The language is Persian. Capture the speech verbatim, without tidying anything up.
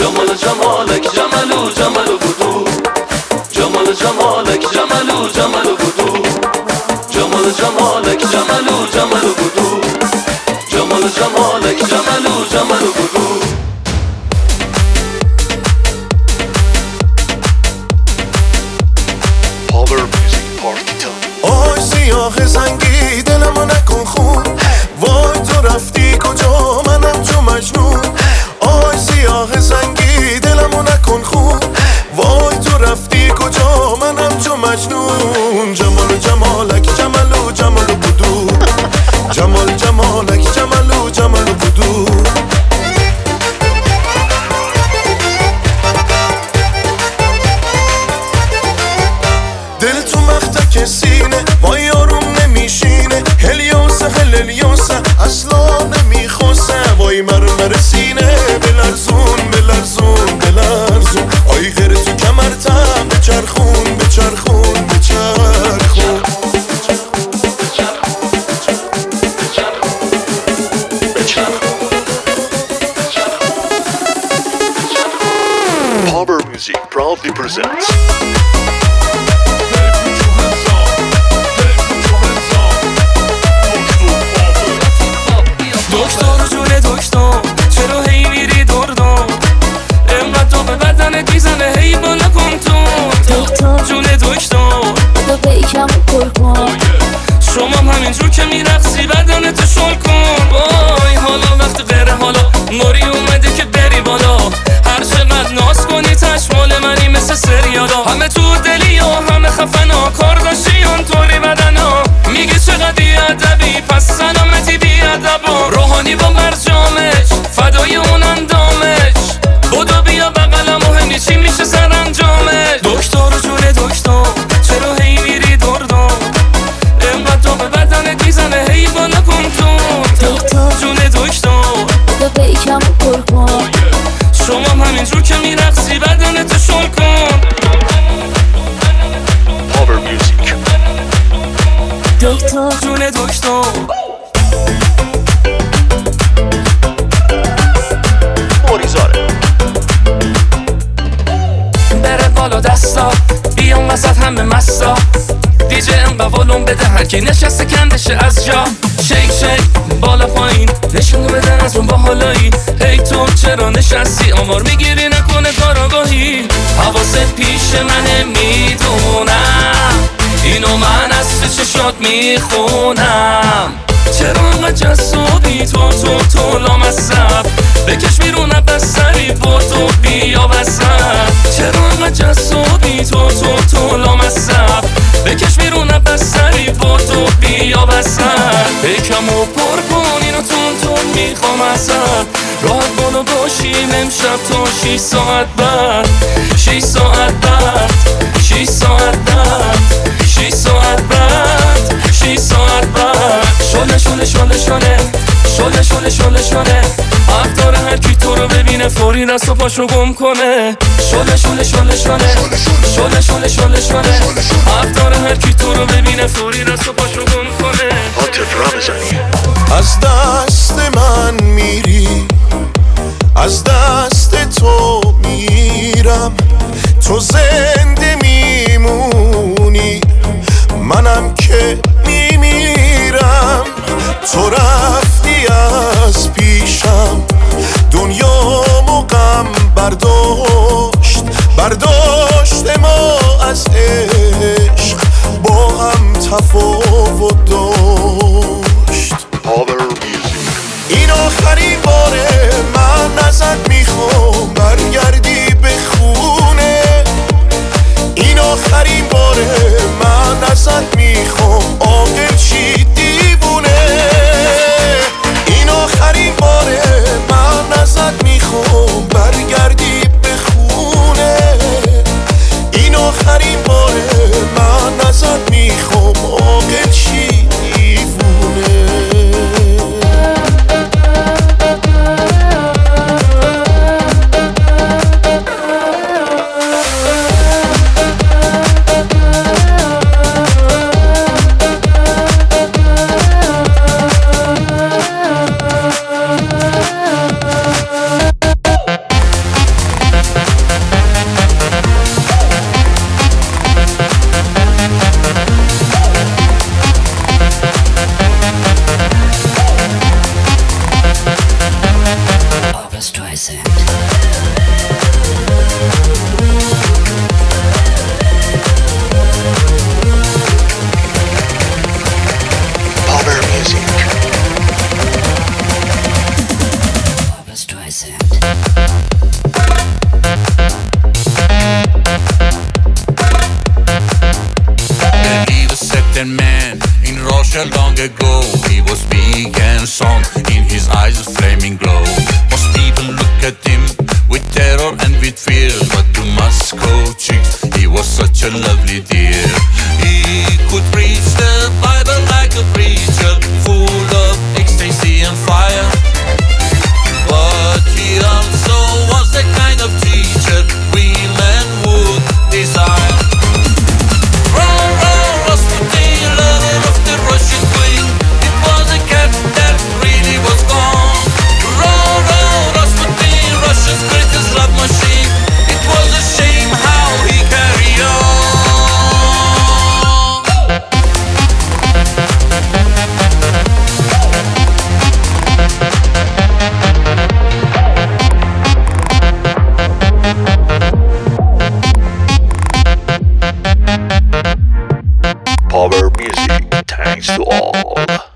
جمال جمالک جمالو جمالو بودو جمال جمالک جمالو جمالو بودو جمال جمالک جمالو جمالو بودو جمال جمالک جمالو جمالو بودو آی سیاه زنگی دلمو نکن خون وای تو رفتی کجا منم چو مجنون آی سیاه زنگی دلمو نکن خون وای تو رفتی کجا منم چو مجنون جمال جمالک جمالو جمالو بودو جمال جمالک جمالو جمالو بودو دل تو مختک سینه وای یاروم نمیشینه هلیوسه هلیوسه اصلا نمیخوسه وای مرمر سینه بلرزون بلرزون بلرزون آی غیر تو کمرتم بچرخون بچرخون بچرخون Power Music proudly presents دکتر جون دکتر چرا هی میری دور دور اینقدر تو به بدنت میزنه هی بالا کن تو دکتر جون دکتر بدا بیکم پر کن شما همینجور که میرقصی بدنتو شل کن وای حالا وقت غیره حالا موری اومده که بری بالا هر چقدر ناز کنی تشمال منی مثل سریالا همه تو دلی و همه خفنا کار داشتی اونطوری بدنا میگه چقدر بیادبی پس سلامتی بیادبا روحانی با مرجامش فدای اون اندامش بودو بیا بقلم و همی چی میشه سر انجامش دکتر جون دکتر چرا هی میری دور دور اینقدر تو به بدنت میزنه هی بالا کن تو دکتر جون دکتر بدا بیکم پر کن شما همینجور که میرقصی بدنتو شل کن Power Music دکتر جون دکتر موریزاره بره بالا دستا بیان وسط همه مستا دیجه انقدر ولوم بده هرکی نشسته کندشه از جا شیک شیک بالا پایین نشون بده از اون با حالایی هی تو چرا نشستی آمار میگیری نکنه کاراگاهی حواست پیش منه میدونم اینو من از تو چشات میخونم چرا انقدر جذابی تو تو تو لامصب بکش بیرون بستری بودو بیا وسط چرا انقدر جذابی تو تو تو لامصب بکش بیرون بستری بودو بیا وسط بکمو پر کن اینو تون تون میخوام ازت راحت بالا باشیم امشب تا شیش ساعت بعد شیش ساعت بعد شیش ساعت بعد شیش ساعت بعد شیش ساعت بعد شله شله شله شله شله شله شله شله حق داره هر کی تو رو ببینه فوری دست و پاشو گم کنه شله شله شله شله شله شله شله شله حق داره هر کی تو رو ببینه فوری دست و پاشو گم کنه عاطف رمضانی از دست من میری از دست تو میرم تو زنده میمونی منم که میمیرم تو رفتی از پیشم دنیامو غم برداشت برداشت ما از عشق با هم تفاوت داشت Power Music این آخرین باره من ازت میخوام برگردی به خونه این آخرین باره من ازت میخوام عاقل شی دیوونه این آخرین باره من ازت میخوام برگردی به خونه Barbra Streisand. Power music. Barbra Streisand. He was certain man in Russia long ago. He was big and strong, in his eyes a flaming glow. Most people look at him with terror and with fear, but to Moscow chicks he was such a lovely dear. He could preach the Bible like a preacher, full of ecstasy and fire. But he also was the kind of teacher women would desire. Row, row, Rasputin, lover of the Russian queen. It was a cat that really was gone. Row, row, Rasputin, Russia's greatest love machine. It was a shame how he carried on. Power music. Thanks to all.